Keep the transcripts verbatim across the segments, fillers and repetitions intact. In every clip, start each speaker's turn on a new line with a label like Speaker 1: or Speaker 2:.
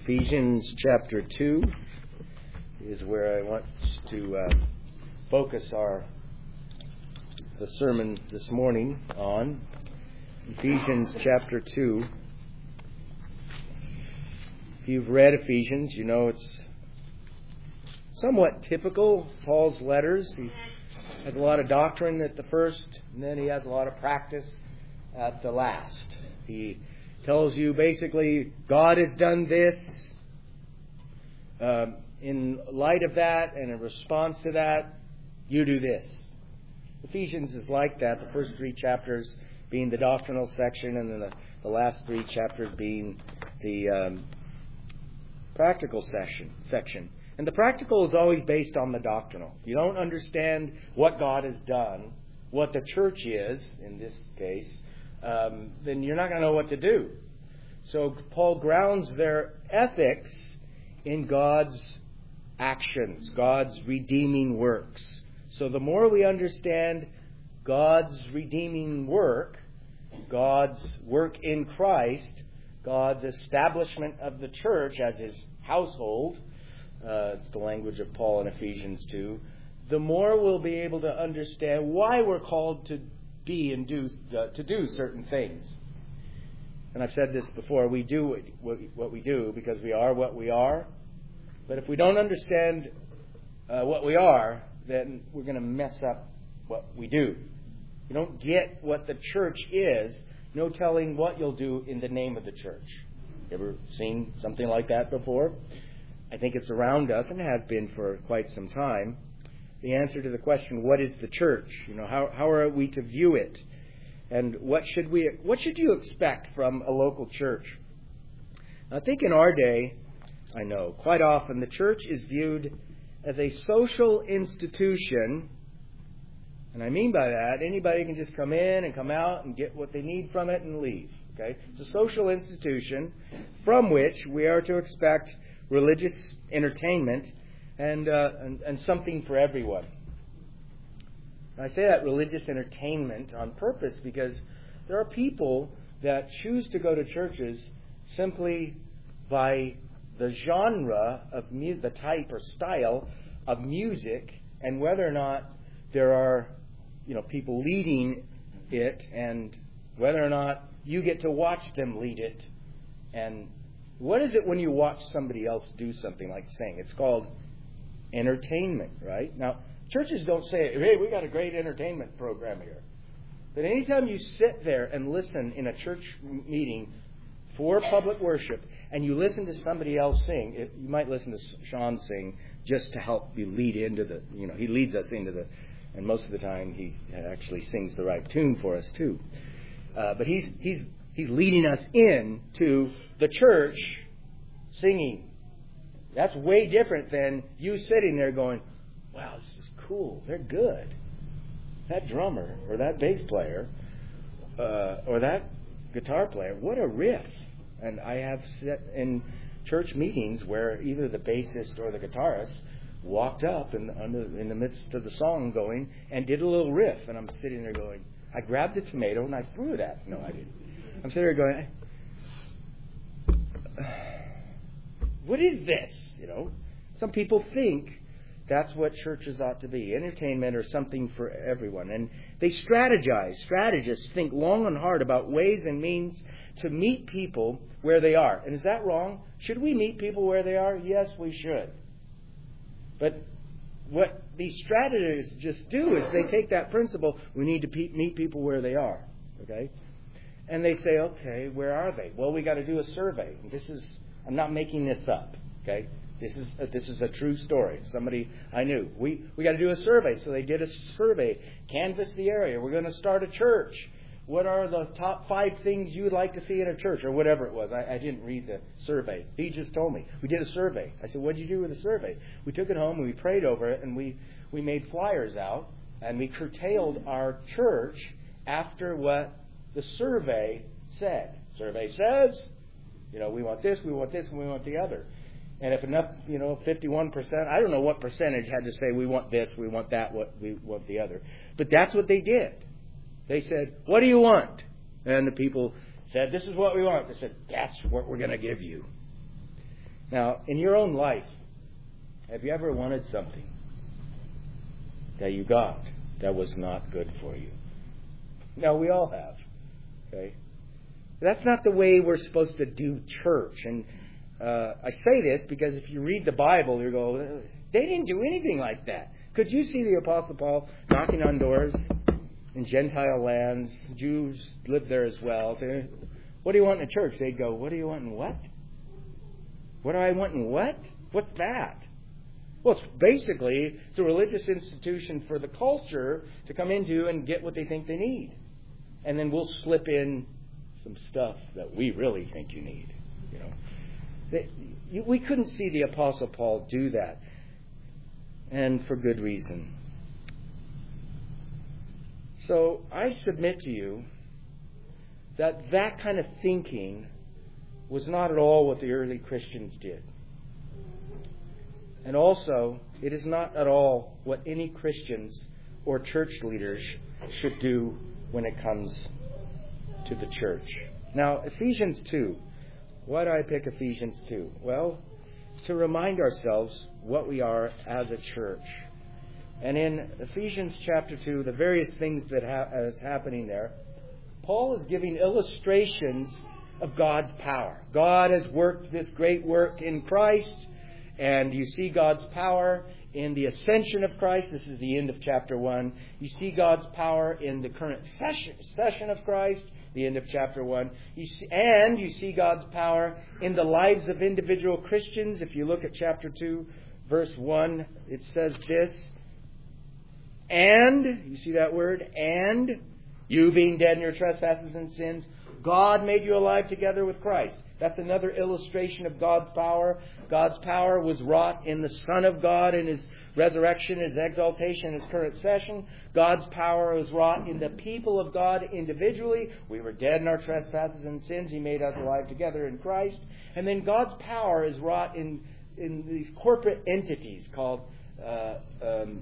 Speaker 1: Ephesians chapter two is where I want to uh, focus our the sermon this morning on. Ephesians chapter two. If you've read Ephesians, you know it's somewhat typical. Paul's letters. He has a lot of doctrine at the first, and then he has a lot of practice at the last. He tells you basically, God has done this. Um, in light of that and in response to that, you do this. Ephesians is like that, the first three chapters being the doctrinal section, and then the, the last three chapters being the um, practical section, section. And the practical is always based on the doctrinal. If you don't understand what God has done, what the church is, in this case, um, then you're not going to know what to do. So Paul grounds their ethics in God's actions, God's redeeming works. So the more we understand God's redeeming work, God's work in Christ, God's establishment of the church as His household, uh, it's the language of Paul in Ephesians two, the more we'll be able to understand why we're called to be and do uh, to do certain things. And I've said this before, we do what, what we do because we are what we are. But if we don't understand uh, what we are, then we're going to mess up what we do. You don't get what the church is, no telling what you'll do in the name of the church. You ever seen something like that before? I think it's around us and has been for quite some time. The answer to the question, what is the church? You know, how how are we to view it? And what should we what should you expect from a local church? I think in our day, I know, quite often the church is viewed as a social institution. And I mean by that, anybody can just come in and come out and get what they need from it and leave. Okay? It's a social institution from which we are to expect religious entertainment and, uh, and, and something for everyone. I say that religious entertainment on purpose because there are people that choose to go to churches simply by the genre of mu- the type or style of music, and whether or not there are, you know, people leading it, and whether or not you get to watch them lead it. And what is it when you watch somebody else do something like sing? It's called entertainment, right? Now, churches don't say, hey, we got a great entertainment program here. But anytime you sit there and listen in a church meeting for public worship, and you listen to somebody else sing, it, you might listen to Sean sing just to help you lead into the, you know, he leads us into the, and most of the time he actually sings the right tune for us too. Uh, but he's he's he's leading us in to the church singing. That's way different than you sitting there going, wow, this is cool. They're good. That drummer or that bass player uh, or that guitar player, what a riff. And I have sat in church meetings where either the bassist or the guitarist walked up in the, under, in the midst of the song going and did a little riff. And I'm sitting there going, I grabbed a tomato and I threw it at. No, I didn't. I'm sitting there going, what is this? You know, some people think that's what churches ought to be, entertainment or something for everyone. And they strategize. Strategists think long and hard about ways and means to meet people where they are. And is that wrong? Should we meet people where they are? Yes, we should. But what these strategists just do is they take that principle, we need to pe- meet people where they are. Okay? And they say, okay, where are they? Well, we got to do a survey. And this is, I'm not making this up. Okay? This is a, this is a true story. Somebody I knew. We we got to do a survey. So they did a survey, canvass the area. We're going to start a church. What are the top five things you would like to see in a church, or whatever it was? I, I didn't read the survey. He just told me. We did a survey. I said, what did you do with the survey? We took it home and we prayed over it, and we, we made flyers out, and we curtailed our church after what the survey said. Survey says, you know, we want this, we want this, and we want the other. And if enough, you know, fifty-one percent, I don't know what percentage had to say we want this, we want that, what we want the other. But that's what they did. They said, what do you want? And the people said, this is what we want. They said, that's what we're going to give you. Now, in your own life, have you ever wanted something that you got that was not good for you? No, we all have. Okay? That's not the way we're supposed to do church. And uh, I say this because if you read the Bible, you go, they didn't do anything like that. Could you see the Apostle Paul knocking on doors in Gentile lands? Jews lived there as well. So, what do you want in a church? They'd go, what do you want in what? What do I want in what? What's that? Well, it's basically it's a religious institution for the culture to come into and get what they think they need. And then we'll slip in some stuff that we really think you need. You know, they, you, we couldn't see the Apostle Paul do that, and for good reason. So I submit to you that that kind of thinking was not at all what the early Christians did. And also, it is not at all what any Christians or church leaders should do when it comes to the church. Now, Ephesians two. Why do I pick Ephesians two? Well, to remind ourselves what we are as a church. And in Ephesians chapter two, the various things that ha- is happening there, Paul is giving illustrations of God's power. God has worked this great work in Christ, and you see God's power in the ascension of Christ. This is the end of chapter one. You see God's power in the current session, session of Christ, the end of chapter one. You see, and you see God's power in the lives of individual Christians. If you look at chapter two, verse one, it says this. And, you see that word? And, you being dead in your trespasses and sins, God made you alive together with Christ. That's another illustration of God's power. God's power was wrought in the Son of God in His resurrection, His exaltation, His current session. God's power was wrought in the people of God individually. We were dead in our trespasses and sins. He made us alive together in Christ. And then God's power is wrought in, in these corporate entities called uh, um,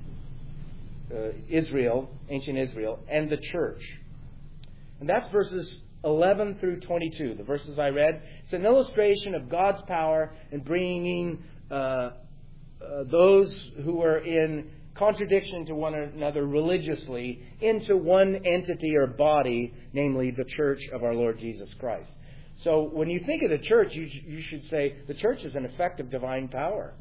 Speaker 1: uh, Israel, ancient Israel, and the church. And that's verses eleven through twenty-two, the verses I read. It's an illustration of God's power in bringing uh, uh, those who are in contradiction to one another religiously into one entity or body, namely the church of our Lord Jesus Christ. So when you think of the church, you, sh- you should say the church is an effect of divine power.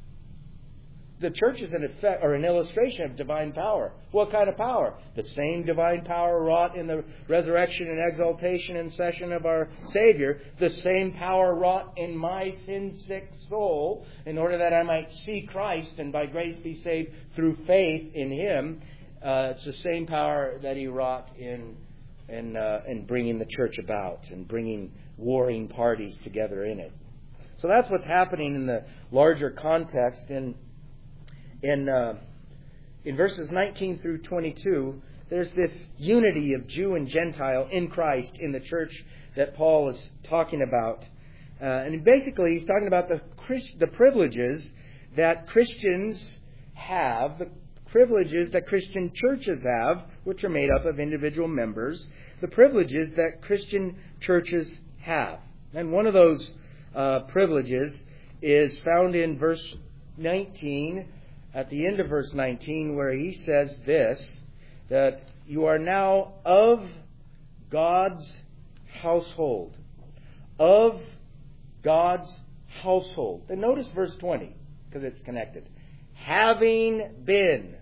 Speaker 1: The church is an effect or an illustration of divine power. What kind of power? The same divine power wrought in the resurrection and exaltation and session of our Savior. The same power wrought in my sin-sick soul in order that I might see Christ and by grace be saved through faith in Him. Uh, it's the same power that He wrought in in, uh, in bringing the church about and bringing warring parties together in it. So that's what's happening in the larger context. And In uh, in verses nineteen through twenty-two, there's this unity of Jew and Gentile in Christ in the church that Paul is talking about. Uh, and basically, he's talking about the Christ, the privileges that Christians have, the privileges that Christian churches have, which are made up of individual members, the privileges that Christian churches have. And one of those uh, privileges is found in verse nineteen, at the end of verse nineteen, where he says this, that you are now of God's household. Of God's household. And notice verse twenty, because it's connected. Having been.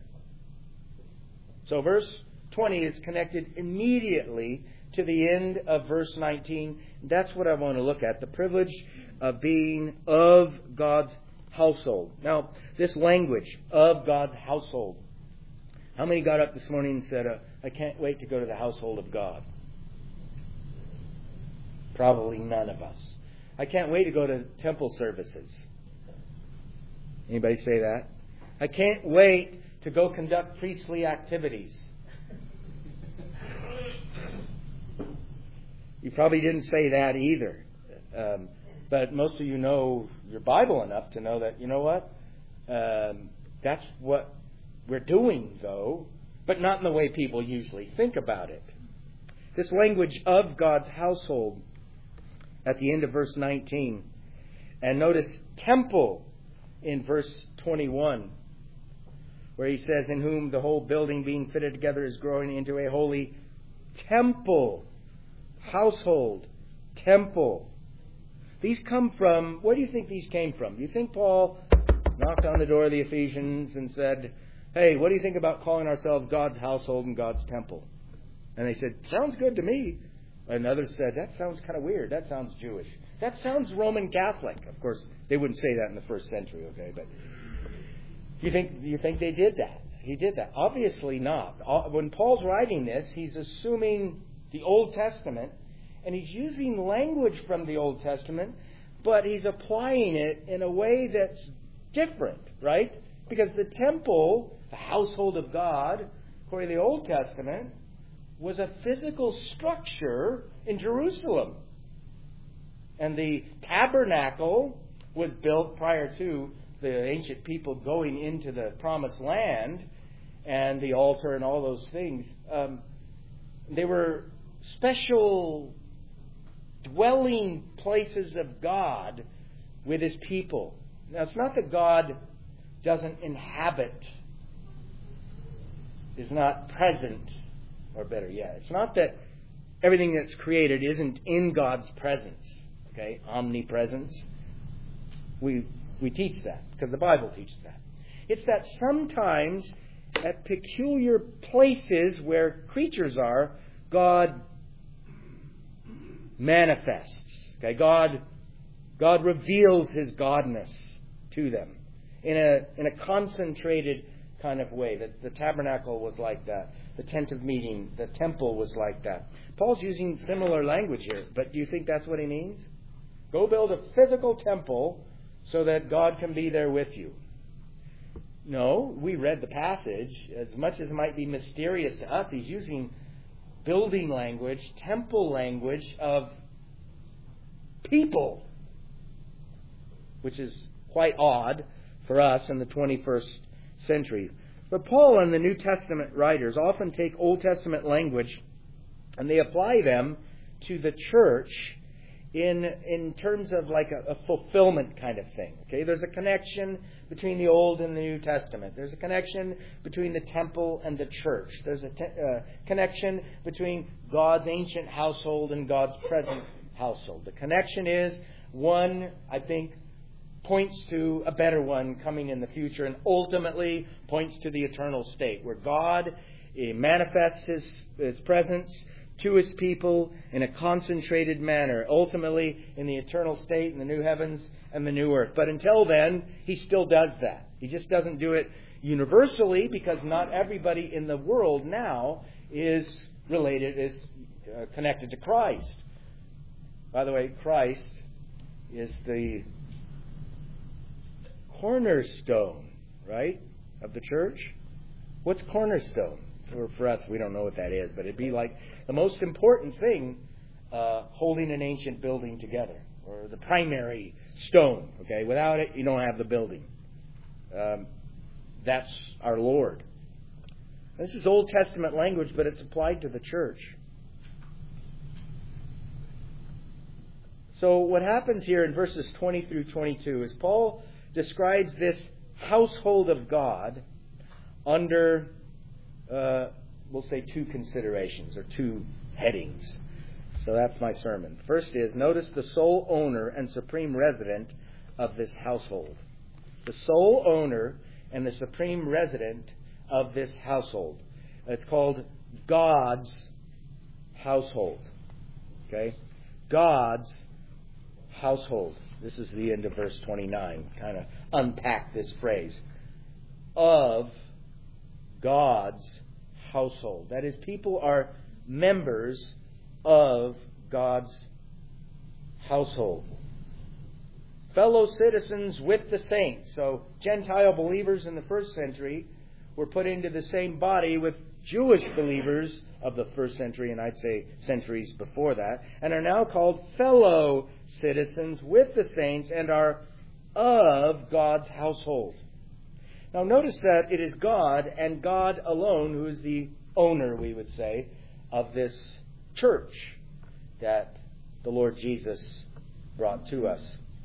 Speaker 1: So verse twenty is connected immediately to the end of verse nineteen. That's what I want to look at. The privilege of being of God's household. Now, this language, of God's household. How many got up this morning and said, uh, I can't wait to go to the household of God? Probably none of us. I can't wait to go to temple services. Anybody say that? I can't wait to go conduct priestly activities. You probably didn't say that either. Um, but most of you know your Bible enough to know that, you know what? Um, that's what we're doing, though, but not in the way people usually think about it. This language of God's household at the end of verse nineteen And notice temple in verse twenty-one, where he says, in whom the whole building being fitted together is growing into a holy temple. Household. Temple. These come from, where do you think these came from? Do you think Paul knocked on the door of the Ephesians and said, hey, what do you think about calling ourselves God's household and God's temple? And they said, sounds good to me. And others said, that sounds kind of weird. That sounds Jewish. That sounds Roman Catholic. Of course, they wouldn't say that in the first century, okay? But you think you think they did that? He did that? Obviously not. When Paul's writing this, he's assuming the Old Testament, and he's using language from the Old Testament, but he's applying it in a way that's different, right? Because the temple, the household of God, according to the Old Testament, was a physical structure in Jerusalem. And the tabernacle was built prior to the ancient people going into the promised land, and the altar and all those things. Um, they were special dwelling places of God with His people. Now, it's not that God doesn't inhabit, is not present, or better yet, it's not that everything that's created isn't in God's presence. Okay, omnipresence. We we teach that because the Bible teaches that. It's that sometimes at peculiar places where creatures are, God manifests. Okay, God God reveals His godness to them in a in a concentrated kind of way. That the tabernacle was like that. The tent of meeting, the temple was like that. Paul's using similar language here, but do you think that's what he means? Go build a physical temple so that God can be there with you. No, we read the passage. As much as it might be mysterious to us, he's using building language, temple language of people, which is quite odd for us in the twenty-first century. But Paul and the New Testament writers often take Old Testament language and they apply them to the church in in terms of like a, a fulfillment kind of thing. Okay, there's a connection between the Old and the New Testament. There's a connection between the temple and the church. There's a te- uh, connection between God's ancient household and God's present household. The connection is one, I think, points to a better one coming in the future, and ultimately points to the eternal state where God eh, manifests His, His presence to His people in a concentrated manner, ultimately in the eternal state, in the new heavens and the new earth. But until then, He still does that. He just doesn't do it universally, because not everybody in the world now is related, is uh, connected to Christ. By the way, Christ is the cornerstone, right, of the church. What's cornerstone? For, for us, we don't know what that is, but it'd be like the most important thing uh, holding an ancient building together, or the primary stone. Okay, without it, you don't have the building. Um, that's our Lord. This is Old Testament language, but it's applied to the church. So what happens here in verses twenty through twenty-two is Paul describes this household of God under, uh, we'll say, two considerations or two headings. So that's my sermon. First is, notice the sole owner and supreme resident of this household. The sole owner and the supreme resident of this household. It's called God's household. Okay? God's household. This is the end of verse twenty-nine. Kind of unpack this phrase. Of God's household. That is, people are members of God's household. Fellow citizens with the saints. So Gentile believers in the first century were put into the same body with Jewish believers of the first century, and I'd say centuries before that, and are now called fellow citizens with the saints and are of God's household. Now notice that it is God and God alone who is the owner, we would say, of this church that the Lord Jesus brought to us.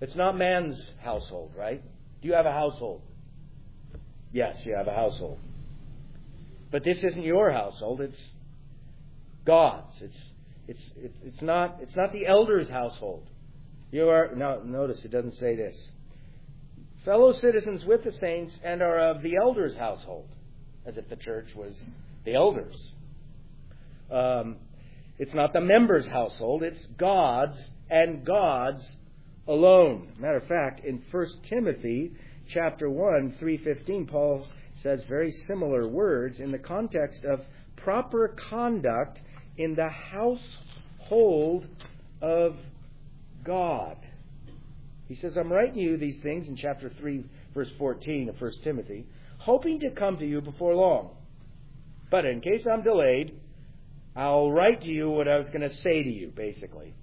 Speaker 1: It's not man's household, right? Do you have a household? Yes, you have a household. But this isn't your household. It's God's. It's it's it's not it's not the elder's household. You are no. Notice it doesn't say this. Fellow citizens with the saints and are of the elder's household, as if the church was the elders. Um, it's not the members' household. It's God's and God's alone. Matter of fact, in First Timothy chapter one, three fifteen, Paul says very similar words in the context of proper conduct in the household of God. He says, I'm writing you these things in chapter three, verse fourteen of First Timothy, hoping to come to you before long. But in case I'm delayed, I'll write to you what I was going to say to you, basically.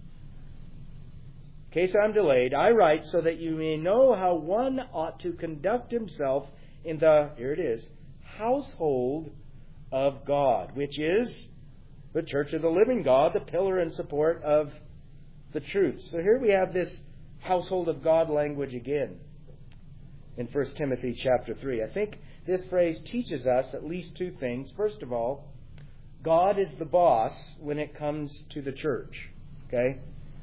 Speaker 1: In case I'm delayed, I write so that you may know how one ought to conduct himself in the, here it is, household of God, which is the church of the living God, the pillar and support of the truth. So here we have this household of God language again in First Timothy chapter three. I think this phrase teaches us at least two things. First of all, God is the boss when it comes to the church. Okay?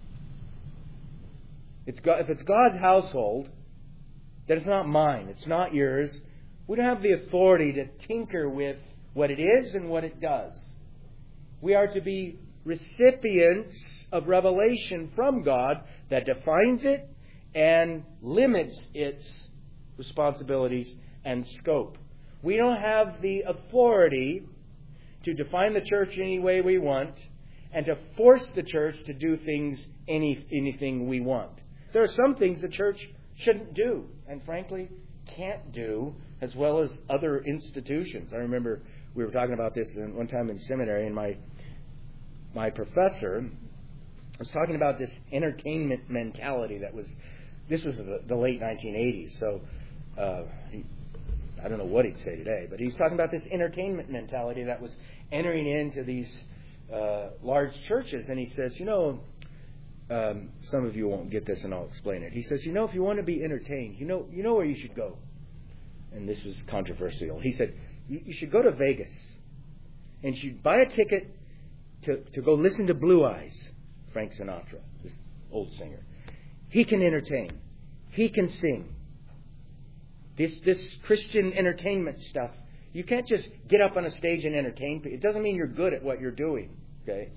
Speaker 1: It's God, if it's God's household, then it's not mine. It's not yours. We don't have the authority to tinker with what it is and what it does. We are to be recipients of revelation from God that defines it and limits its responsibilities and scope. We don't have the authority to define the church any way we want and to force the church to do things any anything we want. There are some things the church shouldn't do and frankly can't do, as well as other institutions. I remember we were talking about this one time in seminary, and my my professor was talking about this entertainment mentality that was, this was the, the late nineteen eighties, so uh, he, I don't know what he'd say today, but he was talking about this entertainment mentality that was entering into these uh, large churches, and he says, you know, um, some of you won't get this and I'll explain it. He says, you know, if you want to be entertained, you know, you know where you should go. And this is controversial. He said, you, you should go to Vegas and you should buy a ticket to, to go listen to Blue Eyes, Frank Sinatra, this old singer. He can entertain. He can sing. This this Christian entertainment stuff, you can't just get up on a stage and entertain people. It doesn't mean you're good at what you're doing. Okay?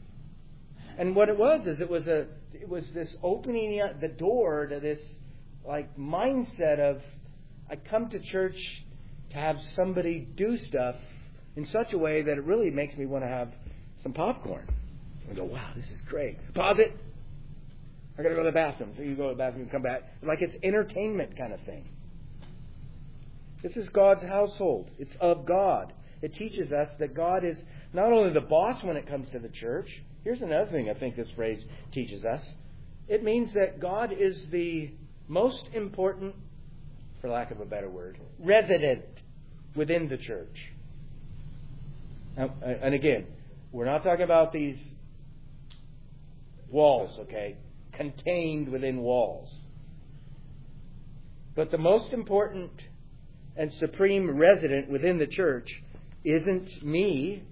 Speaker 1: And what it was is it was a it was this opening the door to this like mindset of, I come to church to have somebody do stuff in such a way that it really makes me want to have some popcorn. I go, wow, this is great. Pause it. I got to go to the bathroom. So you go to the bathroom and come back. Like it's entertainment kind of thing. This is God's household. It's of God. It teaches us that God is not only the boss when it comes to the church. Here's another thing I think this phrase teaches us. It means that God is the most important, for lack of a better word, resident within the church. Now, and again, we're not talking about these walls, okay? Contained within walls. But the most important and supreme resident within the church isn't me.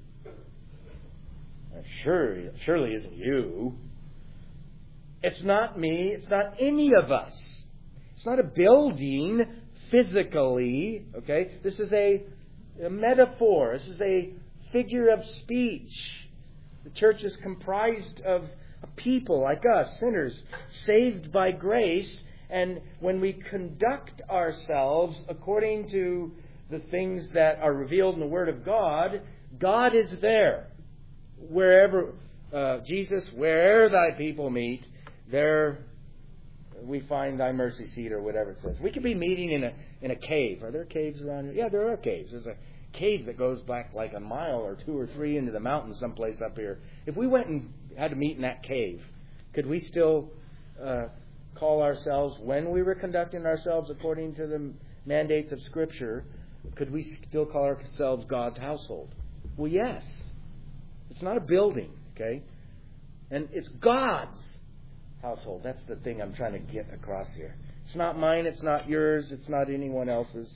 Speaker 1: Sure, surely isn't you. It's not me. It's not any of us. It's not a building physically. Okay? This is a, a metaphor. This is a figure of speech. The church is comprised of, of people like us, sinners, saved by grace. And when we conduct ourselves according to the things that are revealed in the Word of God, God is there. Wherever, uh, Jesus, where thy people meet, there we find thy mercy seat, or whatever it says. We could be meeting in a in a cave. Are there caves around here? Yeah, there are caves. There's a cave that goes back like a mile or two or three into the mountains someplace up here. If we went and had to meet in that cave, could we still uh, call ourselves, when we were conducting ourselves according to the mandates of Scripture, could we still call ourselves God's household? Well, yes. It's not a building, okay? And it's God's household. That's the thing I'm trying to get across here. It's not mine, it's not yours, it's not anyone else's.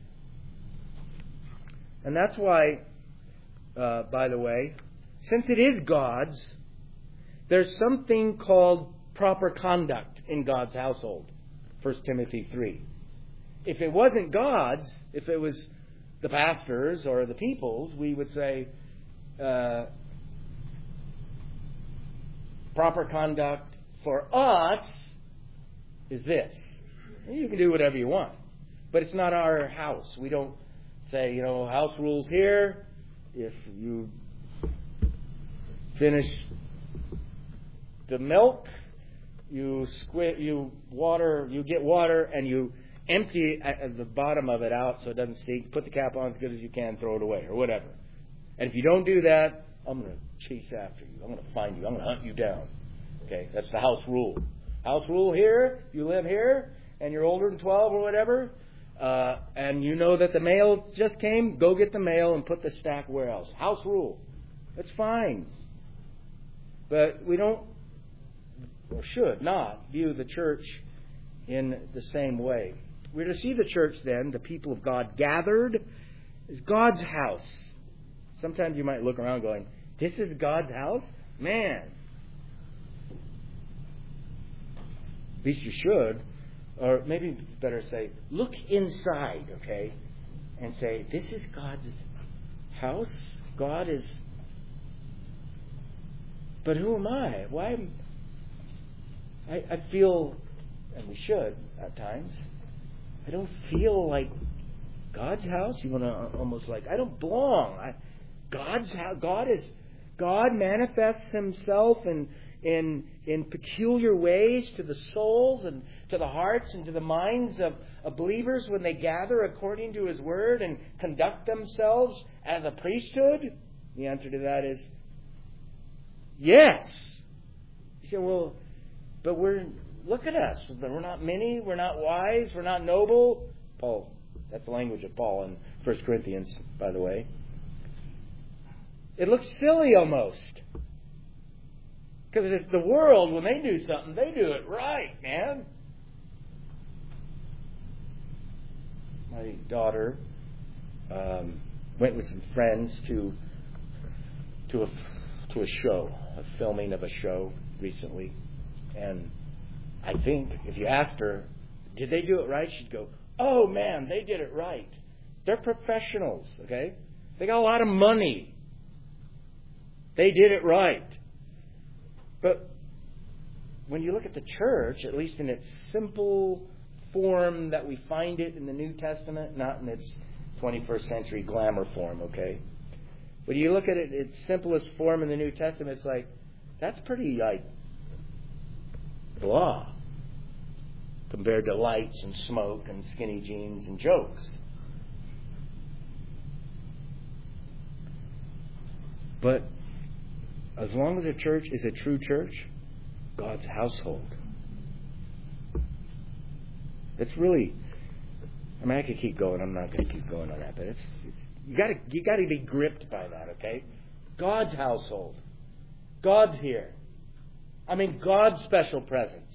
Speaker 1: And that's why, uh, by the way, since it is God's, there's something called proper conduct in God's household. First Timothy three. If it wasn't God's, if it was the pastors or the people's, we would say uh, proper conduct for us is this. You can do whatever you want, but it's not our house. We don't say, you know, house rules here. If you finish the milk, you squid, you water, you get water, and you empty at the bottom of it out so it doesn't stink. Put the cap on as good as you can, throw it away, or whatever. And if you don't do that, I'm going to chase after you. I'm going to find you. I'm going to hunt you down. Okay, that's the house rule. House rule here. You live here, and you're older than twelve or whatever, uh, and you know that the mail just came. Go get the mail and put the stack where else. House rule. That's fine. But we don't, or should not, view the church in the same way. We're to see the church then, the people of God gathered, as God's house. Sometimes you might look around going, this is God's house? Man. At least you should. Or maybe it's better say, look inside, okay? And say, this is God's house? God is... But who am I? Why am I, I feel, and we should at times, I don't feel like God's house. You want to almost like, I don't belong. I, God's house. God is, God manifests Himself in, in, in peculiar ways to the souls and to the hearts and to the minds of, of believers when they gather according to His Word and conduct themselves as a priesthood. The answer to that is yes. You say, well, but we're, look at us. We're not many. We're not wise. We're not noble. Paul, that's the language of Paul in First Corinthians, by the way. It looks silly almost. Because it's the world, when they do something, they do it right, man. My daughter um, went with some friends to to a to a show, a filming of a show recently, and I think if you asked her, did they do it right? She'd go, oh man, they did it right. They're professionals, okay? They got a lot of money. They did it right. But when you look at the church, at least in its simple form that we find it in the New Testament, not in its twenty-first century glamour form, okay? When you look at it in its simplest form in the New Testament, it's like, that's pretty, like, blah, compared to lights and smoke and skinny jeans and jokes. But as long as a church is a true church, God's household. It's really, I mean, I could keep going. I'm not going to keep going on that, but it's, it's you got to you got to be gripped by that, okay? God's household. God's here. I mean, God's special presence.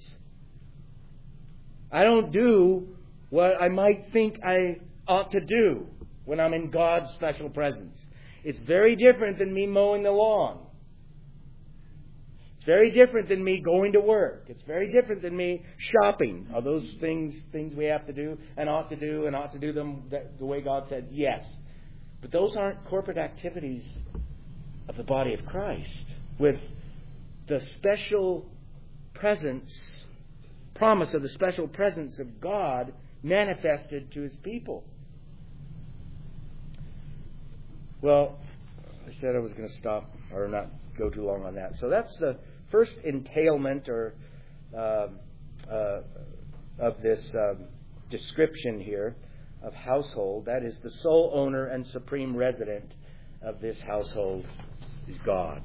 Speaker 1: I don't do what I might think I ought to do when I'm in God's special presence. It's very different than me mowing the lawn. It's very different than me going to work. It's very different than me shopping. Are those things things we have to do and ought to do and ought to do them the way God said? Yes. But those aren't corporate activities of the body of Christ with the special presence, promise of the special presence of God manifested to His people. Well, I said I was going to stop or not go too long on that. So that's the first entailment or uh, uh, of this um, description here of household. That is, the sole owner and supreme resident of this household is God.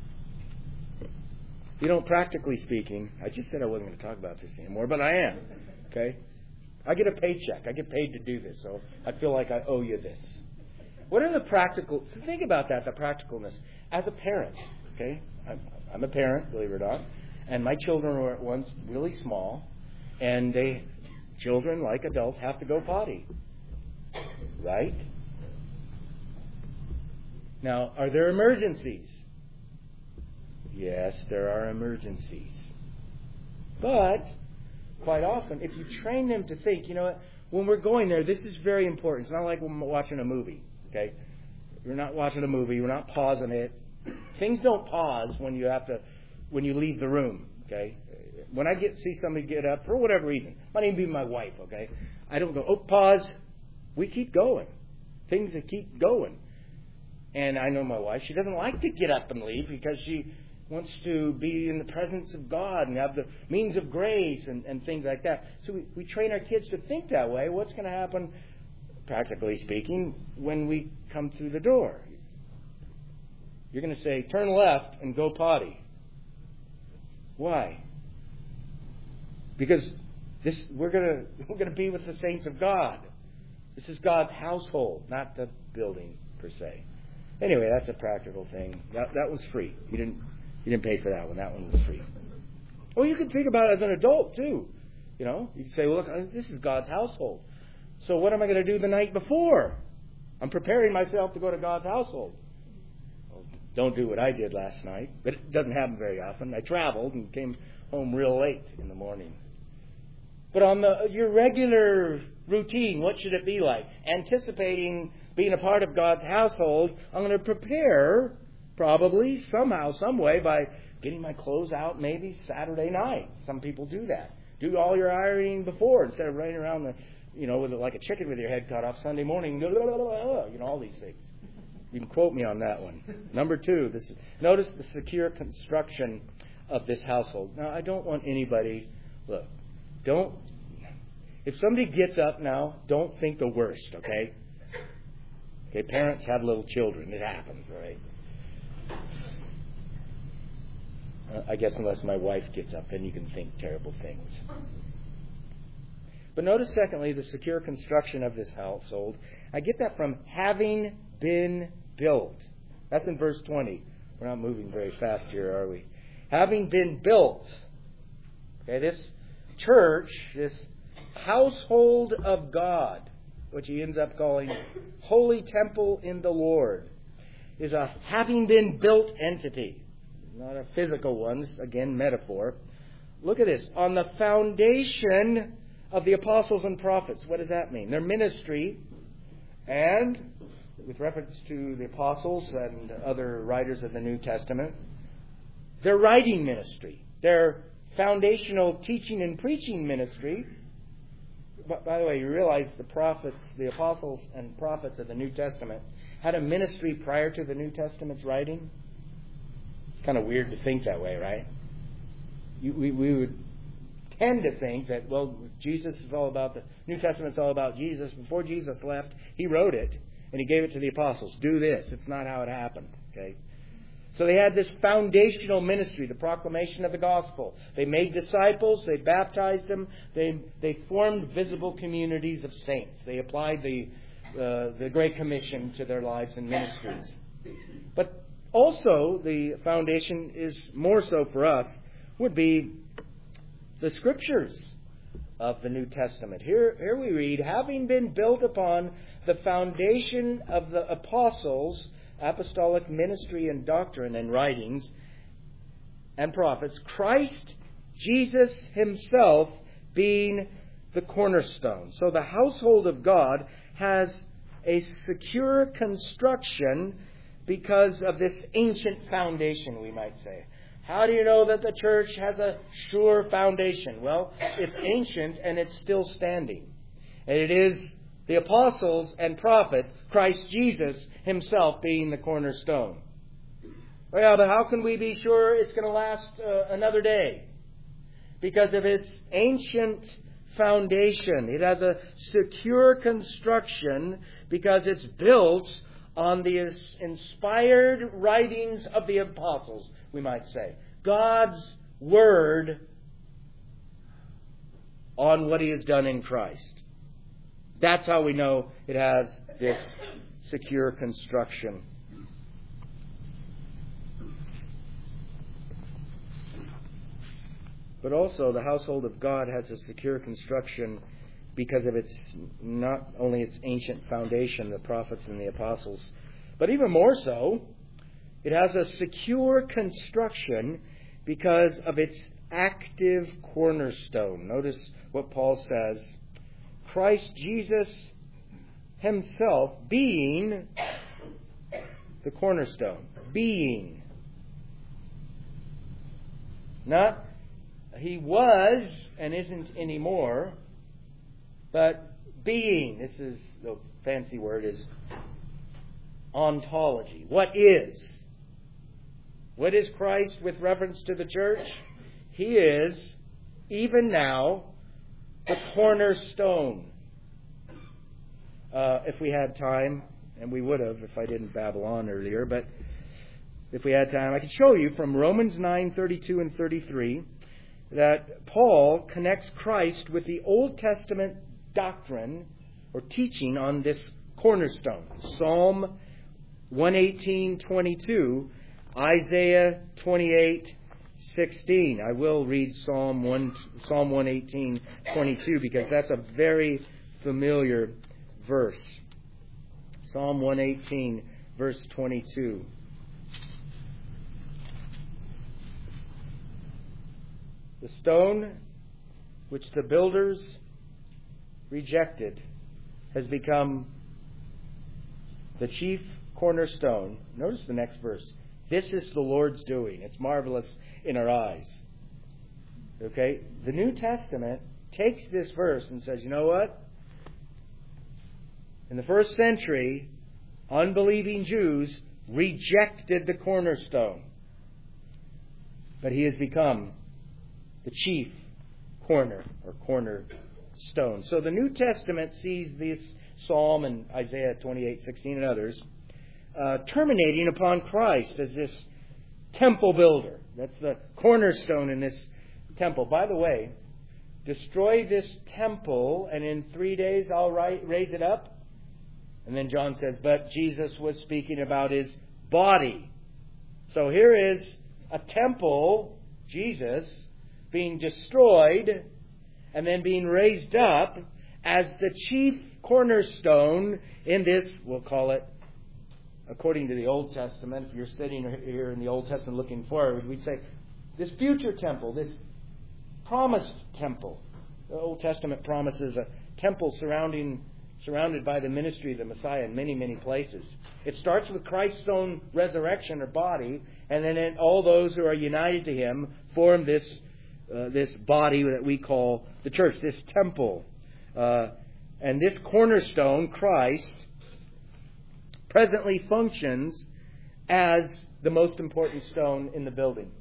Speaker 1: You know, practically speaking, I just said I wasn't going to talk about this anymore, but I am. Okay? I get a paycheck. I get paid to do this, so I feel like I owe you this. What are the practical... So think about that, the practicalness. As a parent, okay? I'm, I'm a parent, believe it or not. And my children were at once really small, and they, children like adults, have to go potty. Right? Now, are there emergencies? Yes, there are emergencies. But, quite often, if you train them to think, you know what, when we're going there, this is very important. It's not like when we're watching a movie, okay? We're not watching a movie. We're not pausing it. Things don't pause when you have to, when you leave the room, okay? When I get see somebody get up, for whatever reason, might even be my wife, okay? I don't go, oh, pause. We keep going. Things that keep going. And I know my wife, she doesn't like to get up and leave because she wants to be in the presence of God and have the means of grace and, and things like that. So we, we train our kids to think that way. What's going to happen, practically speaking, when we come through the door? You're going to say, turn left and go potty. Why? Because this we're going to we're going to be with the saints of God. This is God's household, not the building per se. Anyway, that's a practical thing. That, that was free. You didn't you didn't pay for that one. That one was free. Well, you can think about it as an adult too. You know, you can say, well, look, this is God's household. So what am I going to do the night before? I'm preparing myself to go to God's household. Well, don't do what I did last night, but it doesn't happen very often. I traveled and came home real late in the morning. But on the your regular routine, what should it be like? Anticipating being a part of God's household, I'm going to prepare, probably, somehow, some way, by getting my clothes out maybe Saturday night. Some people do that. Do all your ironing before instead of running around, the, you know, with like a chicken with your head cut off Sunday morning. You know, all these things. You can quote me on that one. Number two, this, notice the secure construction of this household. Now, I don't want anybody, look, don't, if somebody gets up now, don't think the worst, okay? Okay, parents have little children. It happens, right? Uh, I guess unless my wife gets up, then you can think terrible things. But notice, secondly, the secure construction of this household. I get that from having been built. That's in verse twenty. We're not moving very fast here, are we? Having been built. Okay, this church, this household of God, which he ends up calling Holy Temple in the Lord, is a having been built entity. Not a physical one, again, metaphor. Look at this. On the foundation of the apostles and prophets. What does that mean? Their ministry, and with reference to the apostles and other writers of the New Testament, their writing ministry, their foundational teaching and preaching ministry. By the way, you realize the prophets, the apostles and prophets of the New Testament had a ministry prior to the New Testament's writing? It's kind of weird to think that way, right? You, we, we would tend to think that, well, Jesus is all about, the New Testament's all about Jesus. Before Jesus left, he wrote it, and he gave it to the apostles. Do this. It's not how it happened, okay? So they had this foundational ministry, the proclamation of the gospel. They made disciples. They baptized them. They they formed visible communities of saints. They applied the uh, the Great Commission to their lives and ministries. But also the foundation is more so for us would be the Scriptures of the New Testament. Here, here we read, having been built upon the foundation of the apostles, apostolic ministry and doctrine and writings and prophets, Christ Jesus himself being the cornerstone. So the household of God has a secure construction because of this ancient foundation, we might say. How do you know that the church has a sure foundation? Well, it's ancient and it's still standing. And it is the apostles and prophets, Christ Jesus himself being the cornerstone. Well, but how can we be sure it's going to last uh, another day? Because of its ancient foundation. It has a secure construction because it's built on the inspired writings of the apostles, we might say. God's Word on what He has done in Christ. That's how we know it has this secure construction. but also the household of God has a secure construction because of its, not only its ancient foundation, the prophets and the apostles, but even more so, it has a secure construction because of its active cornerstone. Notice what Paul says. Christ Jesus himself being the cornerstone. Being. Not he was and isn't anymore, but being. This is, the fancy word is ontology. What is? What is Christ with reference to the church? He is, even now, the cornerstone. Uh, if we had time, and we would have if I didn't babble on earlier, but if we had time, I could show you from Romans nine, thirty-two and thirty-three that Paul connects Christ with the Old Testament doctrine or teaching on this cornerstone. Psalm one eighteen, twenty-two, Isaiah twenty-eight, sixteen. I will read Psalm one, Psalm one eighteen, twenty-two because that's a very familiar verse. Psalm one eighteen, verse twenty-two. The stone which the builders rejected has become the chief cornerstone. Notice the next verse. This is the Lord's doing. It's marvelous in our eyes. Okay? The New Testament takes this verse and says, you know what? In the first century, unbelieving Jews rejected the cornerstone. But he has become the chief corner or cornerstone. So the New Testament sees this psalm and Isaiah twenty-eight, sixteen and others uh, terminating upon Christ as this temple builder. That's the cornerstone in this temple. By the way, destroy this temple and in three days I'll raise it up. And then John says, but Jesus was speaking about his body. So here is a temple, Jesus, being destroyed and then being raised up as the chief cornerstone in this, we'll call it, according to the Old Testament, if you're sitting here in the Old Testament looking forward, we'd say this future temple, this promised temple. The Old Testament promises a temple surrounding surrounded by the ministry of the Messiah in many, many places. It starts with Christ's own resurrection or body, and then it, all those who are united to him form this uh, this body that we call the church, this temple. Uh, and this cornerstone, Christ, presently functions as the most important stone in the building.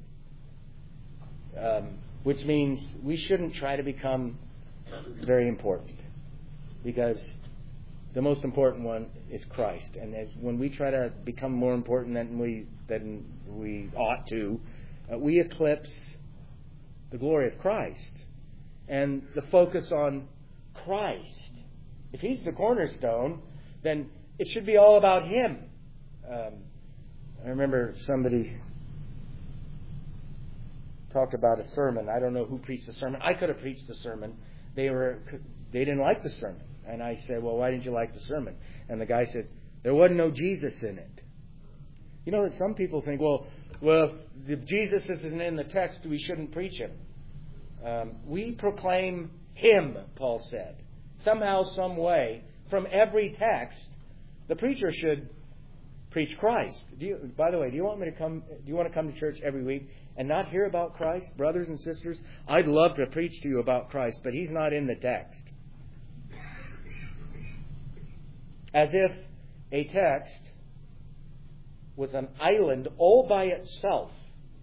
Speaker 1: Um, which means we shouldn't try to become very important, because the most important one is Christ. And as when we try to become more important than we than we ought to, uh, we eclipse the glory of Christ and the focus on Christ. If he's the cornerstone, then it should be all about him. Um, I remember somebody talked about a sermon. I don't know who preached the sermon. I could have preached the sermon. They were they didn't like the sermon. And I said, well, why didn't you like the sermon? And the guy said, there wasn't no Jesus in it. You know that some people think, well, well, if Jesus isn't in the text, we shouldn't preach him. Um, we proclaim him, Paul said. Somehow, some way, from every text, the preacher should preach Christ. Do you, by the way, do you want me to come? Do you want to come to church every week and not hear about Christ, brothers and sisters? I'd love to preach to you about Christ, but he's not in the text. As if a text was an island all by itself,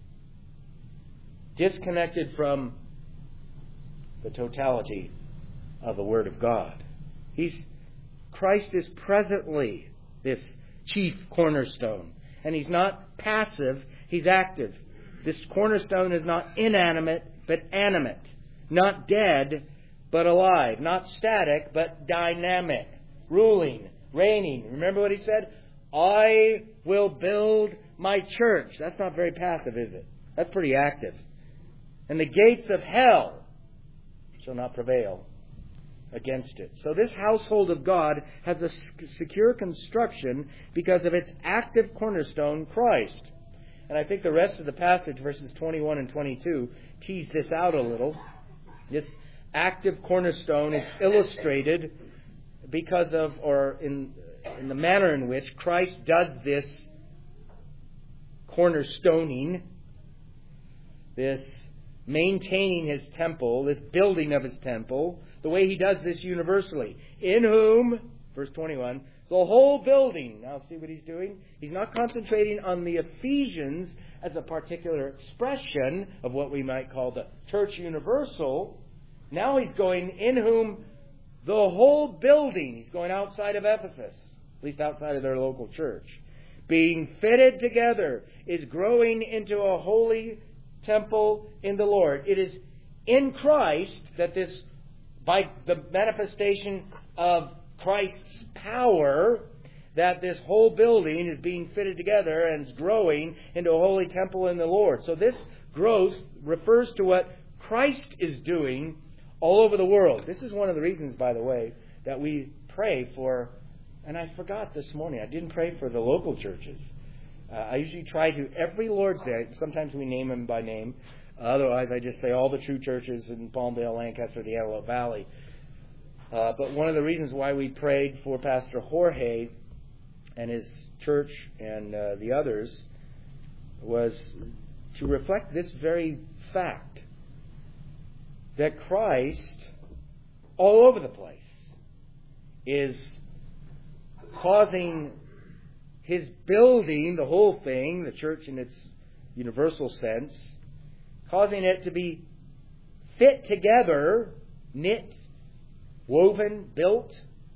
Speaker 1: disconnected from the totality of the Word of God. He's Christ is presently this chief cornerstone. And he's not passive, he's active. This cornerstone is not inanimate, but animate. Not dead, but alive. Not static, but dynamic. Ruling, reigning. Remember what he said? I will build my church. That's not very passive, is it? That's pretty active. and the gates of hell shall not prevail against it. So this household of God has a secure construction because of its active cornerstone, Christ. And I think the rest of the passage, verses twenty-one and twenty-two, tease this out a little. This active cornerstone is illustrated because of, or in, in the manner in which Christ does this cornerstoning, this maintaining His temple, this building of His temple, the way He does this universally. In whom, verse twenty-one, the whole building. Now see what He's doing? He's not concentrating on the Ephesians as a particular expression of what we might call the church universal. Now He's going in whom the whole building, He's going outside of Ephesus, at least outside of their local church, being fitted together, is growing into a holy temple in the Lord. It is in Christ that this, by the manifestation of Christ's power, that this whole building is being fitted together and is growing into a holy temple in the Lord. So this growth refers to what Christ is doing all over the world. This is one of the reasons, by the way, that we pray for, and I forgot this morning, I didn't pray for the local churches. Uh, I usually try to, every Lord's Day, sometimes we name them by name. Otherwise, I just say all the true churches in Palmdale, Lancaster, the Antelope Valley. Uh, but one of the reasons why we prayed for Pastor Jorge and his church and uh, the others was to reflect this very fact, that Christ, all over the place, is causing His building, the whole thing, the church in its universal sense, causing it to be fit together, knit, woven, built,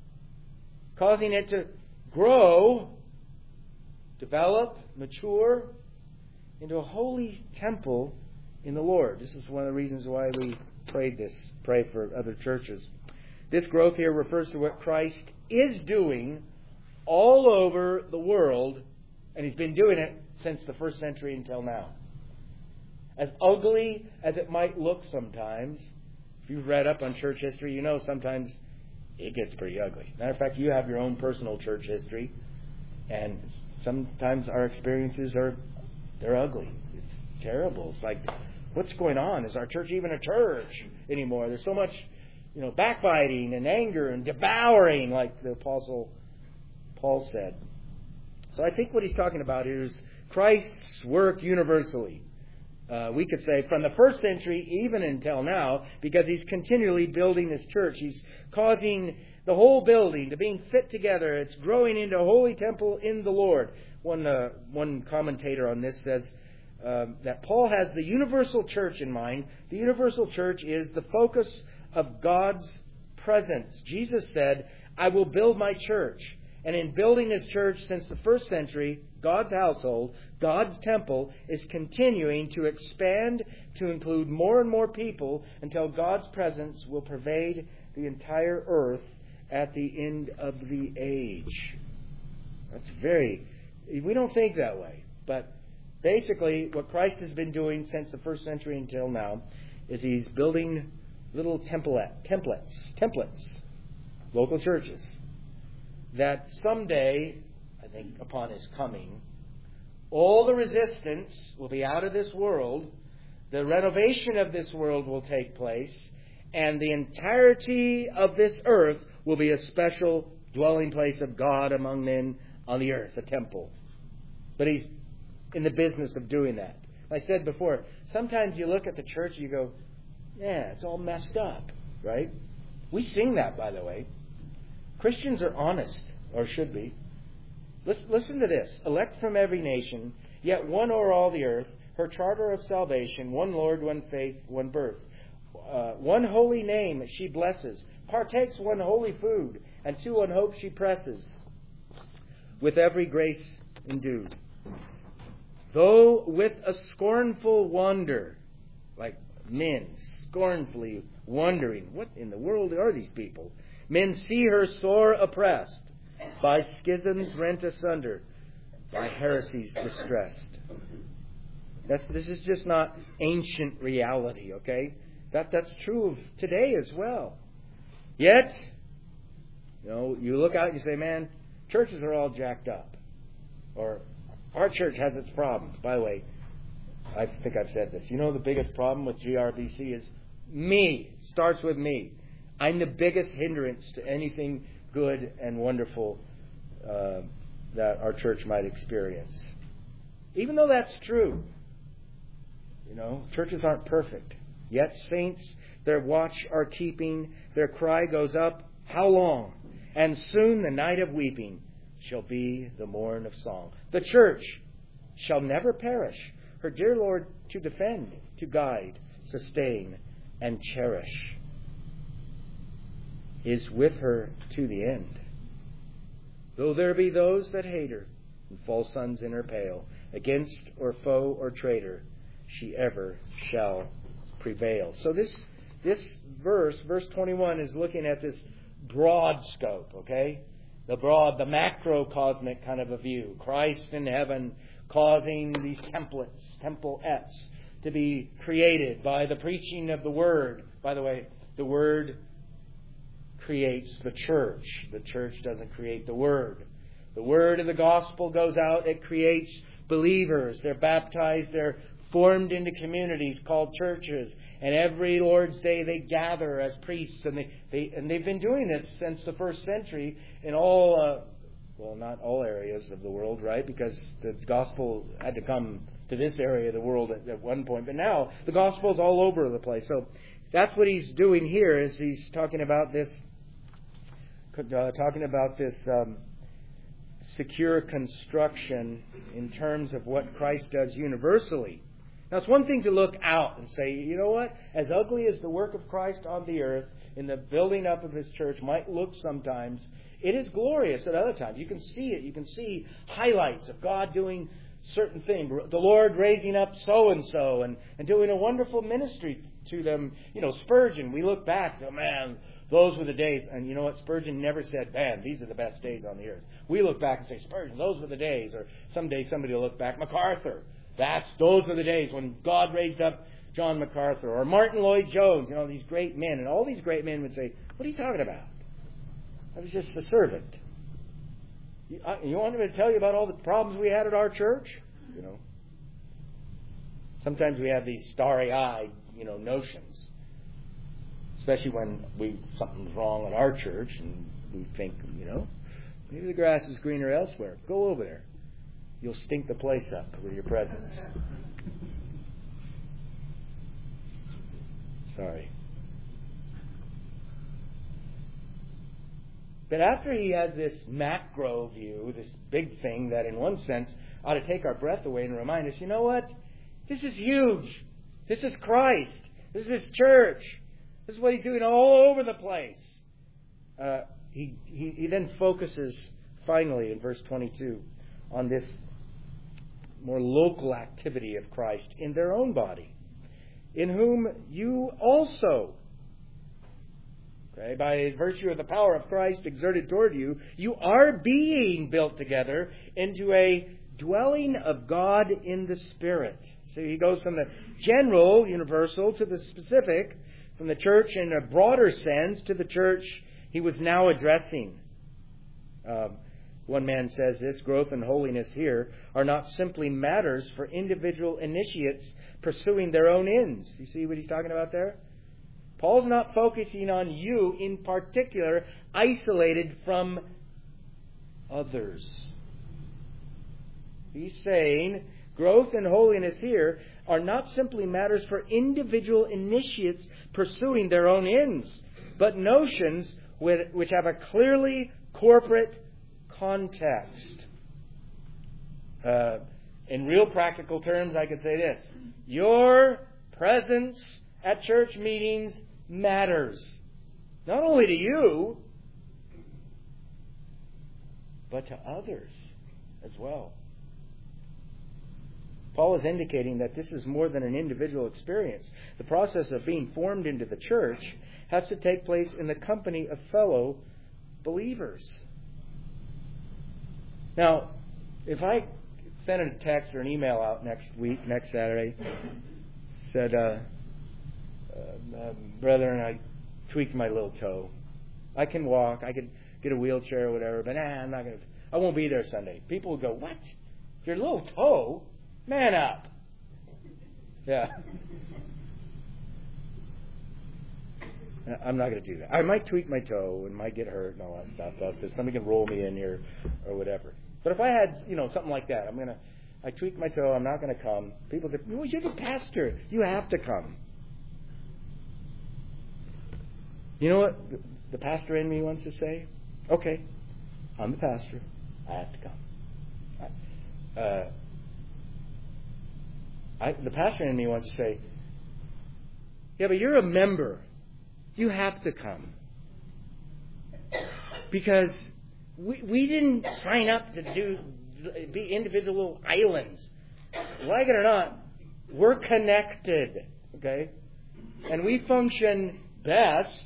Speaker 1: causing it to grow, develop, mature into a holy temple in the Lord. This is one of the reasons why we prayed this, pray for other churches. This growth here refers to what Christ is doing all over the world, and He's been doing it since the first century until now. As ugly as it might look sometimes, if you've read up on church history, you know sometimes it gets pretty ugly. Matter of fact, you have your own personal church history, and sometimes our experiences are, they're ugly. It's terrible. It's like, what's going on? Is our church even a church anymore? There's so much, you know, backbiting and anger and devouring, like the Apostle Paul said. So I think what he's talking about is Christ's work universally. Uh, we could say from the first century even until now, because He's continually building His church. He's causing the whole building to being fit together. It's growing into a holy temple in the Lord. One uh, one commentator on this says um, that Paul has the universal church in mind. The universal church is the focus of God's presence. Jesus said, "I will build my church." And in building His church since the first century, God's household, God's temple, is continuing to expand to include more and more people until God's presence will pervade the entire earth at the end of the age. That's very... We don't think that way. But basically, what Christ has been doing since the first century until now is He's building little template, templates, templates, local churches, that someday, I think upon His coming, all the resistance will be out of this world, the renovation of this world will take place, and the entirety of this earth will be a special dwelling place of God among men on the earth, a temple. But He's in the business of doing that. I said before, sometimes you look at the church and you go, yeah, it's all messed up, right? We sing that, by the way. Christians are honest, or should be. Listen, listen to this. Elect from every nation, yet one o'er all the earth, her charter of salvation, one Lord, one faith, one birth. Uh, one holy name she blesses, partakes one holy food, and to one hope she presses, with every grace endued. Though with a scornful wonder, like men scornfully wondering, what in the world are these people? Men see her sore oppressed, by schisms rent asunder, by heresies distressed. That's, this is just not ancient reality, okay? That That's true of today as well. Yet, you know, you look out and you say, man, churches are all jacked up. Or, our church has its problems. By the way, I think I've said this. You know the biggest problem with G R B C is me. It starts with me. I'm the biggest hindrance to anything good and wonderful uh, that our church might experience. Even though that's true. You know, churches aren't perfect. Yet saints, their watch are keeping. Their cry goes up, how long? And soon the night of weeping shall be the morn of song. The church shall never perish. Her dear Lord to defend, to guide, sustain, and cherish is with her to the end. Though there be those that hate her, and false sons in her pale, against or foe or traitor, she ever shall prevail. So this this verse, verse twenty-one, is looking at this broad scope, okay? The broad, the macrocosmic kind of a view. Christ in heaven causing these templates, temple-ettes, to be created by the preaching of the Word. By the way, the Word creates the church. The church doesn't create the Word. The Word of the gospel goes out. It creates believers. They're baptized. They're formed into communities called churches. And every Lord's Day they gather as priests. And, they, they, and they've been doing this since the first century in all, uh, well, not all areas of the world, right? Because the gospel had to come to this area of the world at, at one point. But now the gospel is all over the place. So that's what he's doing here, is he's talking about this, uh, talking about this um, secure construction in terms of what Christ does universally. Now, it's one thing to look out and say, you know what? As ugly as the work of Christ on the earth in the building up of His church might look sometimes, it is glorious at other times. You can see it. You can see highlights of God doing certain things. The Lord raising up so-and-so and, and doing a wonderful ministry to them. You know, Spurgeon, we look back and say, oh, man, those were the days. And you know what? Spurgeon never said, man, these are the best days on the earth. We look back and say, Spurgeon, those were the days. Or someday somebody will look back, MacArthur. That's those are the days when God raised up John MacArthur or Martin Lloyd-Jones, you know, these great men. And all these great men would say, what are you talking about? I was just a servant. You, uh, you want me to tell you about all the problems we had at our church? You know. Sometimes we have these starry-eyed, you know, notions. Especially when we something's wrong in our church and we think, you know, maybe the grass is greener elsewhere. Go over there. You'll stink the place up with your presence. Sorry. But after he has this macro view, this big thing that in one sense ought to take our breath away and remind us, you know what? This is huge. This is Christ. This is His church. This is what He's doing all over the place. Uh, he, he, he then focuses finally in verse twenty-two on this more local activity of Christ in their own body, in whom you also, okay, by virtue of the power of Christ exerted toward you, you are being built together into a dwelling of God in the Spirit. So he goes from the general, universal, to the specific, from the church in a broader sense to the church he was now addressing. Um, One man says this, growth and holiness here are not simply matters for individual initiates pursuing their own ends. You see what he's talking about there? Paul's not focusing on you in particular, isolated from others. He's saying growth and holiness here are not simply matters for individual initiates pursuing their own ends, but notions which have a clearly corporate context. Uh, in real practical terms, I could say this. Your presence at church meetings matters. Not only to you, but to others as well. Paul is indicating that this is more than an individual experience. The process of being formed into the church has to take place in the company of fellow believers. Now, if I sending a text or an email out next week, next Saturday. Said, uh, uh, uh, brethren, I tweaked my little toe. I can walk. I could get a wheelchair or whatever, but nah, I'm not going to. I won't be there Sunday. People will go, what? Your little toe? Man up. Yeah. I'm not going to do that. I might tweak my toe and might get hurt and all that stuff. If somebody can roll me in here or whatever. But if I had, you know, something like that, I'm going to, I tweak my toe, I'm not going to come. People say, well, you're the pastor. You have to come. You know what the pastor in me wants to say? Okay, I'm the pastor. I have to come. Uh, I, the pastor in me wants to say, yeah, but you're a member. You have to come. Because we, we didn't sign up to do be individual islands. Like it or not, we're connected. Okay? And we function best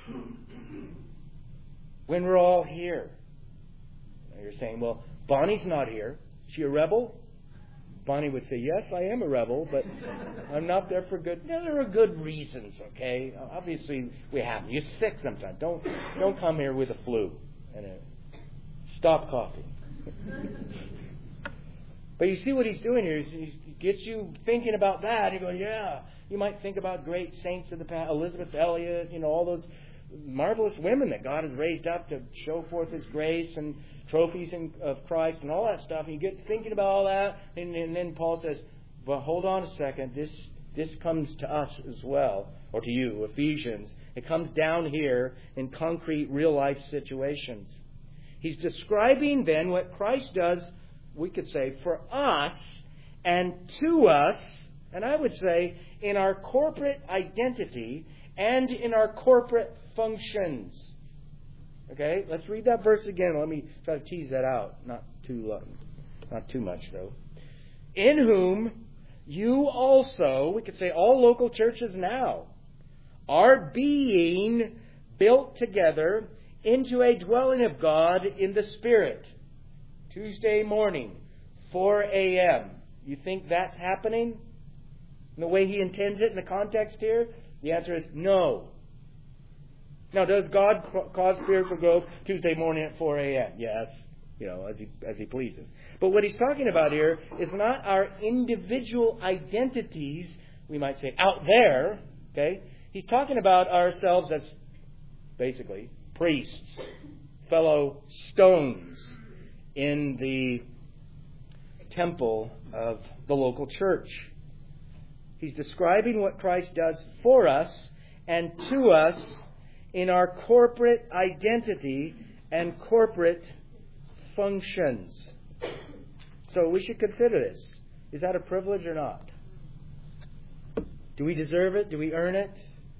Speaker 1: when we're all here. Now you're saying, well, Bonnie's not here. Is she a rebel? Bonnie would say, yes, I am a rebel, but I'm not there for good. No, there are good reasons, okay? Obviously, we have. You're sick sometimes. Don't don't come here with a flu. And a, stop coughing. But you see what he's doing here. He gets you thinking about that. You go, yeah. You might think about great saints of the past, Elizabeth Elliot, you know, all those marvelous women that God has raised up to show forth His grace and trophies in, of Christ and all that stuff. And you get thinking about all that, and, and then Paul says, "But hold on a second. This this comes to us as well, or to you, Ephesians. It comes down here in concrete, real life situations." He's describing then what Christ does. We could say for us and to us, and I would say in our corporate identity and in our corporate functions. Okay, let's read that verse again. Let me try to tease that out. Not too long, not too much though. In whom you also, we could say all local churches now, are being built together into a dwelling of God in the Spirit. Tuesday morning, four a.m. You think that's happening in the way He intends it in the context here? The answer is no. Now, does God cause spiritual growth Tuesday morning at four a.m.? Yes, you know, as he as he pleases. But what he's talking about here is not our individual identities, we might say, out there. Okay, he's talking about ourselves as basically priests, fellow stones in the temple of the local church. He's describing what Christ does for us and to us in our corporate identity and corporate functions. So we should consider this. Is that a privilege or not? Do we deserve it? Do we earn it?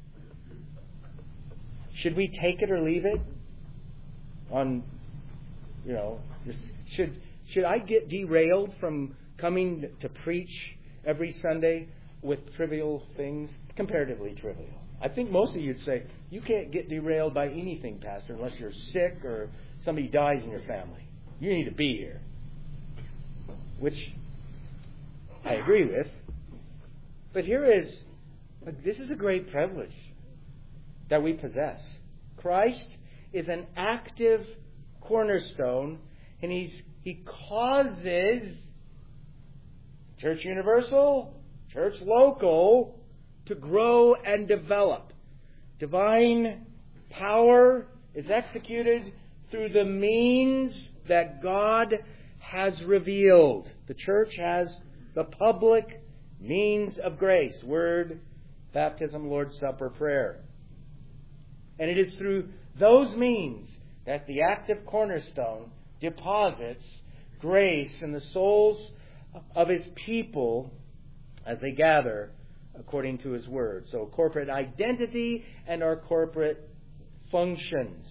Speaker 1: Should we take it or leave it? On, you know, should should I get derailed from coming to preach every Sunday with trivial things? Comparatively trivial. I think most of you would say, you can't get derailed by anything, Pastor, unless you're sick or somebody dies in your family. You need to be here. Which I agree with. But here is, this is a great privilege that we possess. Christ is an active cornerstone, and he's he causes Church Universal, Church Local, to grow and develop. Divine power is executed through the means that God has revealed. The church has the public means of grace. Word, baptism, Lord's Supper, prayer. And it is through those means that the active cornerstone deposits grace in the souls of His people as they gather according to His Word. So corporate identity and our corporate functions.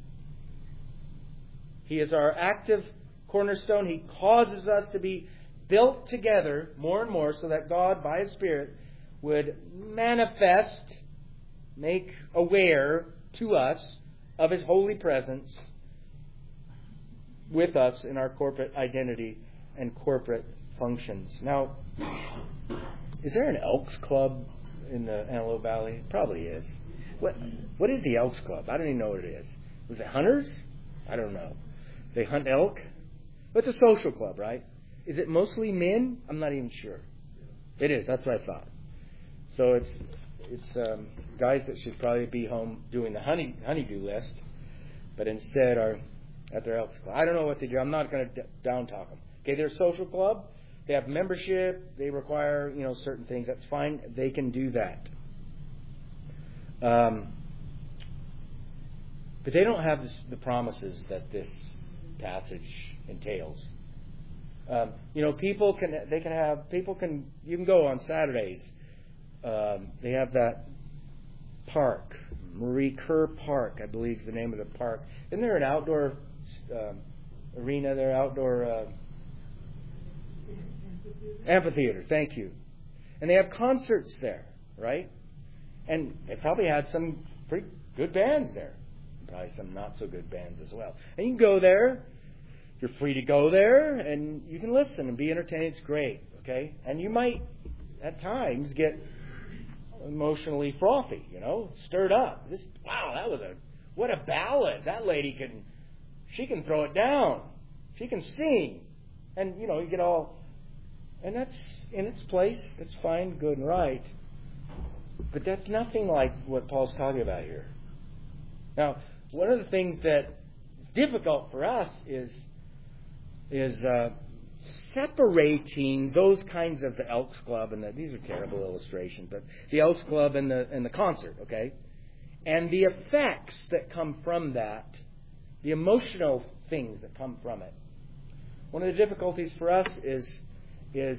Speaker 1: He is our active cornerstone. He causes us to be built together more and more so that God, by His Spirit, would manifest, make aware to us of His holy presence with us in our corporate identity and corporate functions. Now, is there an Elks Club in the Antelope Valley? Probably is. What What is the Elks Club? I don't even know what it is. Was it hunters? I don't know. They hunt elk? It's a social club, right? Is it mostly men? I'm not even sure. It is. That's what I thought. So it's it's um, guys that should probably be home doing the honey honeydew list, but instead are at their Elks Club. I don't know what they do. I'm not going to d- down talk them. Okay, they're a social club. They have membership. They require, you know, certain things. That's fine. They can do that. Um, but they don't have this, the promises that this passage entails. Um, you know, people can they can have people can you can go on Saturdays. Um, they have that park, Marie Kerr Park, I believe is the name of the park. Isn't there an outdoor um, arena there, outdoor uh, amphitheater? Thank you. And they have concerts there, right? And they probably had some pretty good bands there. Probably some not so good bands as well. And you can go there. You're free to go there, and you can listen and be entertained. It's great, okay? And you might, at times, get emotionally frothy, you know, stirred up. This, wow, that was a, what a ballad. That lady can, she can throw it down. She can sing. And, you know, you get all, and that's in its place. It's fine, good, and right. But that's nothing like what Paul's talking about here. Now, one of the things that's difficult for us is is uh, separating those kinds of the Elks Club and the, these are terrible illustrations, but the Elks Club and the and the concert, okay, and the effects that come from that, the emotional things that come from it. One of the difficulties for us is is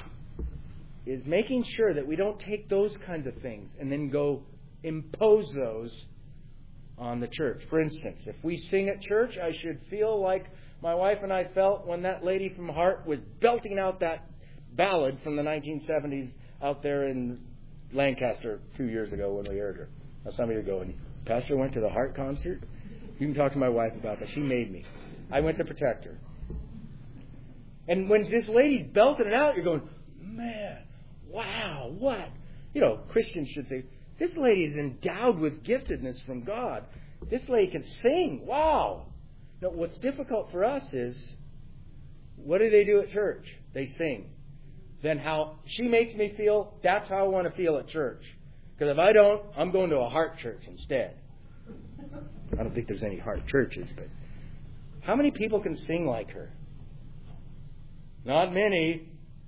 Speaker 1: is making sure that we don't take those kinds of things and then go impose those on the church. For instance, if we sing at church, I should feel like my wife and I felt when that lady from Hart was belting out that ballad from the nineteen seventies out there in Lancaster two years ago when we heard her. Now somebody would go, and Pastor went to the Hart concert? You can talk to my wife about that. She made me. I went to protect her. And when this lady's belting it out, you're going, man, wow, what? You know, Christians should say, this lady is endowed with giftedness from God. This lady can sing. Wow. Now, what's difficult for us is, what do they do at church? They sing. Then how she makes me feel, that's how I want to feel at church. Because if I don't, I'm going to a Heart church instead. I don't think there's any Heart churches, but how many people can sing like her? Not many.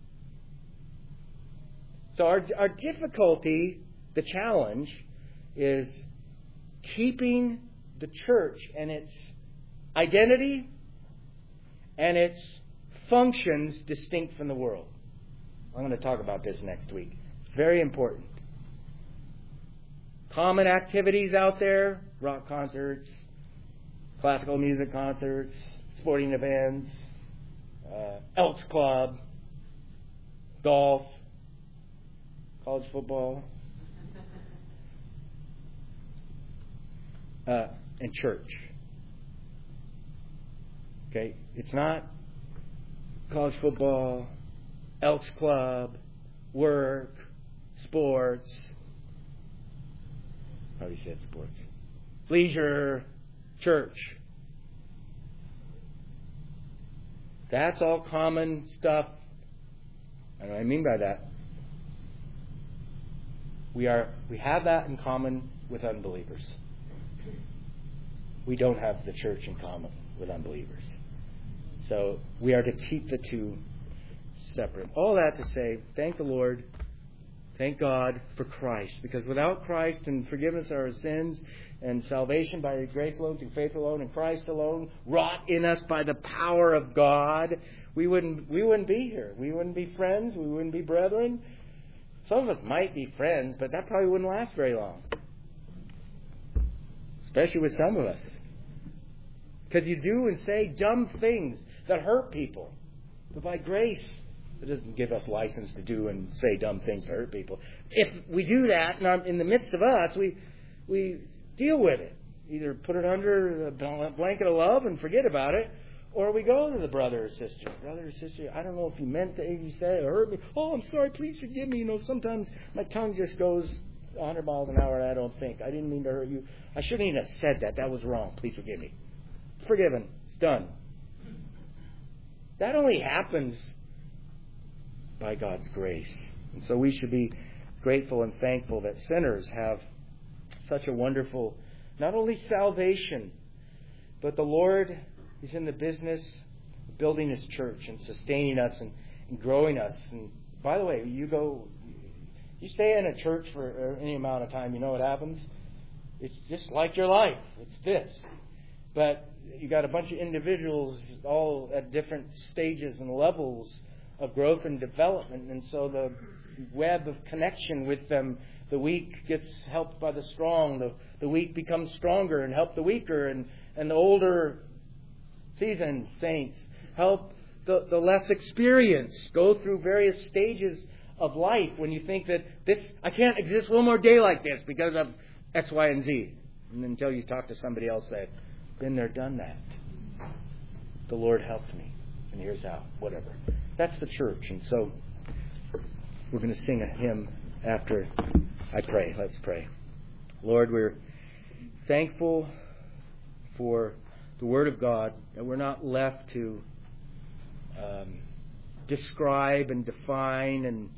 Speaker 1: So our our difficulty, the challenge, is keeping the church and its identity and its functions distinct from the world. I'm going to talk about this next week. It's very important. Common activities out there, rock concerts, classical music concerts, sporting events, uh, Elks Club, golf, college football, uh, and church. Okay, it's not college football, Elks Club, work, sports. Probably said sports. Leisure, church. That's all common stuff. And what I mean by that, we are we have that in common with unbelievers. We don't have the church in common with unbelievers. So we are to keep the two separate. All that to say, thank the Lord, thank God for Christ. Because without Christ and forgiveness of our sins and salvation by grace alone, through faith alone, and Christ alone, wrought in us by the power of God, we wouldn't we wouldn't be here. We wouldn't be friends. We wouldn't be brethren. Some of us might be friends, but that probably wouldn't last very long. Especially with some of us. Because you do and say dumb things that hurt people. But by grace, it doesn't give us license to do and say dumb things to hurt people. If we do that and in the midst of us, we we deal with it. Either put it under a blanket of love and forget about it, Or we go to the brother or sister. Brother or sister, I don't know if you meant that you said or hurt me. Oh, I'm sorry, please forgive me. You know, sometimes my tongue just goes one hundred miles an hour and I don't think. I didn't mean to hurt you. I shouldn't even have said that. That was wrong. Please forgive me. It's forgiven. It's done. That only happens by God's grace. And so we should be grateful and thankful that sinners have such a wonderful, not only salvation, but the Lord is in the business of building His church and sustaining us and, and growing us. And by the way, you go, you stay in a church for any amount of time, you know what happens? It's just like your life. It's this. But you got a bunch of individuals all at different stages and levels of growth and development. And so the web of connection with them, the weak gets helped by the strong. The, the weak becomes stronger and help the weaker. And, and the older seasoned saints help the, the less experienced go through various stages of life when you think that this, I can't exist one more day like this because of X, Y, and Z. And until you talk to somebody else, say, been there, done that. The Lord helped me. And here's how. Whatever. That's the church. And so we're going to sing a hymn after I pray. Let's pray. Lord, we're thankful for the Word of God, that we're not left to um, describe and define and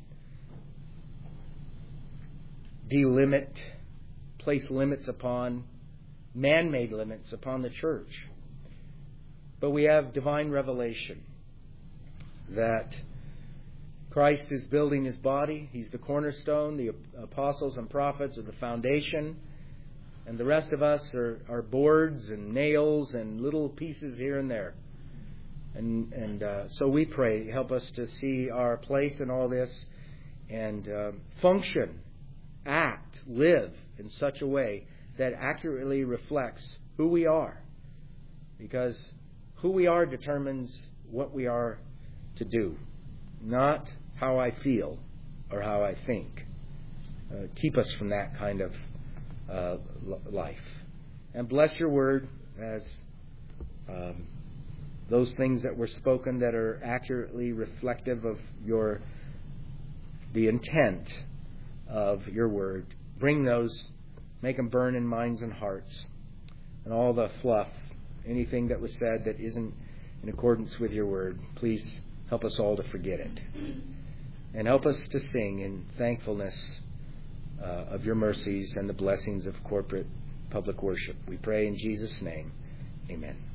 Speaker 1: delimit, place limits upon, man-made limits upon the church. But we have divine revelation that Christ is building His body. He's the cornerstone. The apostles and prophets are the foundation. And the rest of us are, are boards and nails and little pieces here and there. And, and uh, so we pray, help us to see our place in all this and uh, function, act, live in such a way that accurately reflects who we are. Because who we are determines what we are to do, not how I feel or how I think. Uh, keep us from that kind of uh, life. And bless your word as um, those things that were spoken that are accurately reflective of your the intent of your word. Bring those, make them burn in minds and hearts. And all the fluff, anything that was said that isn't in accordance with your word, please help us all to forget it. And help us to sing in thankfulness uh, of your mercies and the blessings of corporate public worship. We pray in Jesus' name. Amen.